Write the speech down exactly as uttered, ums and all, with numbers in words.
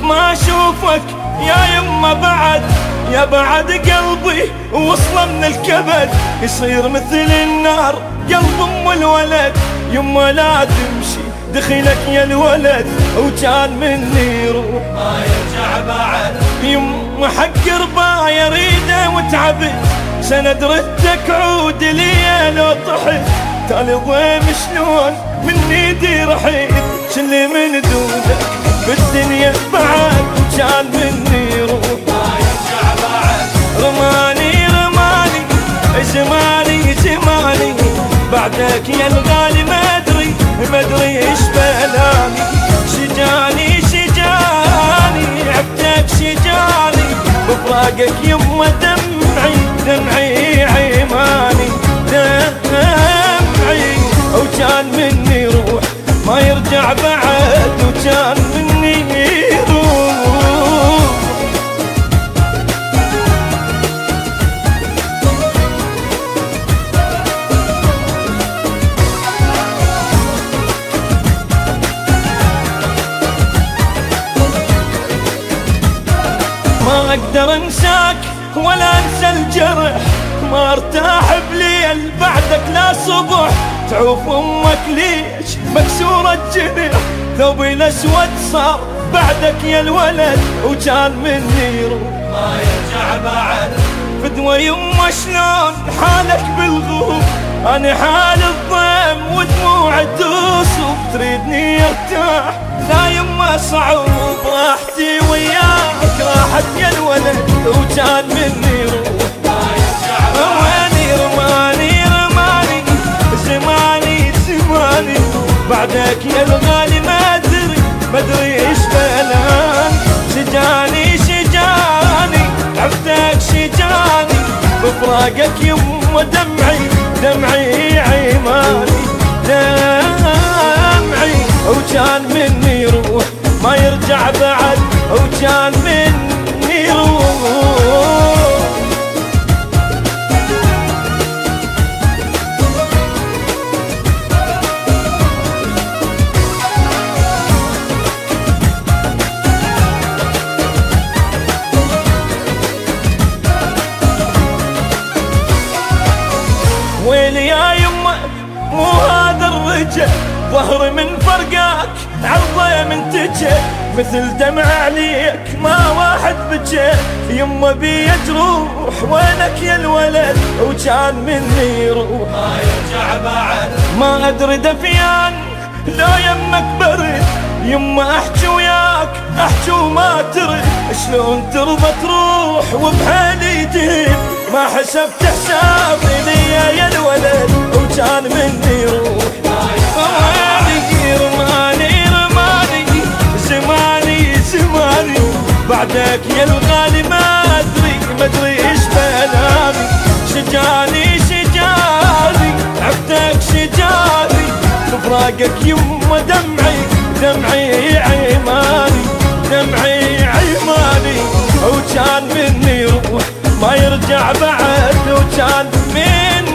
ما اشوفك يا يما بعد، يا بعد قلبي وصله من الكبد يصير مثل النار قلب ام الولد. يما لا تمشي دخلك يا الولد وكان مني روح ما يرجع بعد. يما حق ربا يريده وتعبت سند ردك عود لي لو طحت. تالي ضيم شلون من ايدي رحيت شلي من دونك بالدنيا بعد وكان مني روح ما يرجع بعد. رماني رماني زماني زماني بعدك يا الغالي ما ادري ما ادري ايش بلاني. شجاني شجاني عبدك شجاني بفراقك يما دمعي دمعي عيماني دمعي وكان مني روح ما يرجع بعد وكان مني روح. ما اقدر انساك ولا انسى الجرح، ما ارتاح بليل بعدك لا صبح. تعوف امك ليش مكسورة الجنح، ثوبي الاسود صار بعدك يا الولد وكان مني روح ما يرجع بعد. فدوى يما شلون حالك بالغوب، انا حال الضيم ودموع توصف. تريدني ارتاح لا يما صعوب راحتي وياك راحت يا الولد وكان مني روح ما يرجع بعد. رماني رماني رماني زماني زماني بعدك يا الغالي ما ادري ما ادري ايش بلان. شجاني شجاني عبدك شجاني بفراقك يما دمعي دمعي عيماني دمعي وكان مني روح ما يرجع بعد وكان مني روح. ويلي يا يما مو هذا الرجل ظهري من فرقاك عرضه من تجه مثل دمع عليك ما واحد بجه. يما بي جروح وينك يا الولد وكان مني روح ما يرجع بعد. ما ادري دفيان لو يمك برد. يما احكي وياك احكي وما ترد شلون ترضى تروح وبحالي تهب. ما حسبت حسابي ليا يا الولد وكان مني روح رماني رماني رماني زماني زماني بعدك يا الغالي ما ادري ما ادري ايش بلاني. شجاني شجاني عبدك شجاني بفراقك يما دمعي دمعي عيماني دمعي عيماني وكان مني روح ما يرجع بعد وكان مني